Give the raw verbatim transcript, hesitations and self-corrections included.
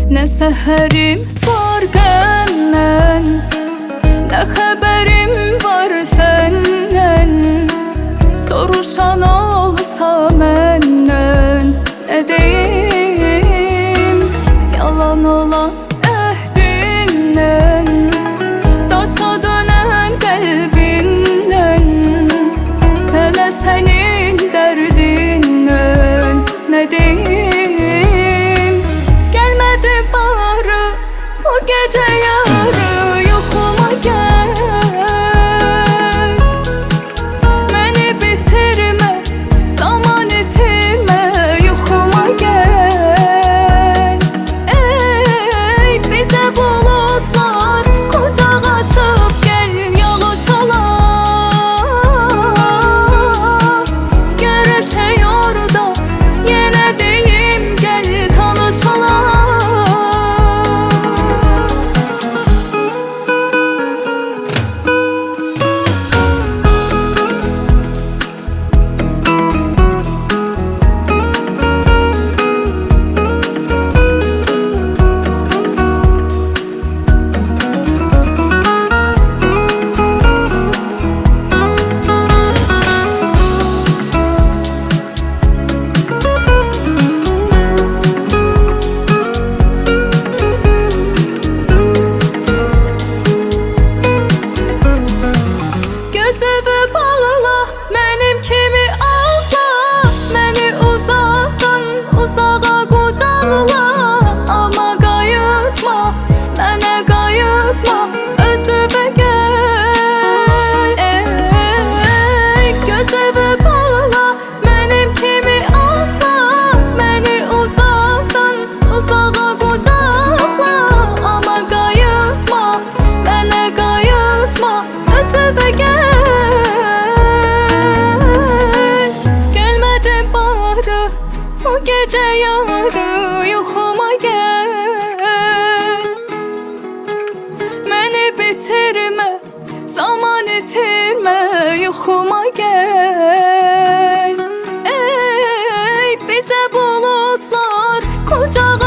Ne seherim var gəmdən, ne xəbərim var səndən. Soruşan olsa məndən nə deyim? Yalan olan əhdindən, daşa dönən qəlbindən. Sənə sənin dərdindən nə deyim? Gəlmədi barı bu gecə yarı, yoxuma gəl. Məni bitirmə, zaman itirmə, yoxuma gəl. Ey, bizə buludlar qucaq açıb gəl, yağış alaq. Görüşək orada, yenə deyim gəl, tanışalaq. Gözümü bağla, mənim kimi ağla. Məni uzaqdan uzağa qucaqla. Amma qayıtma, mənə qayıtma, özümə gəl. Ey, gözümü bağla, mənim kimi ağla. Məni uzaqdan uzağa qucaqla. Amma qayıtma, mənə qayıtma, özümə gəl. Bu gecə yarı, yoxuma gəl. Məni bitirmə, zaman itirmə, yoxuma gəl. Ey, bizə buludlar qucaq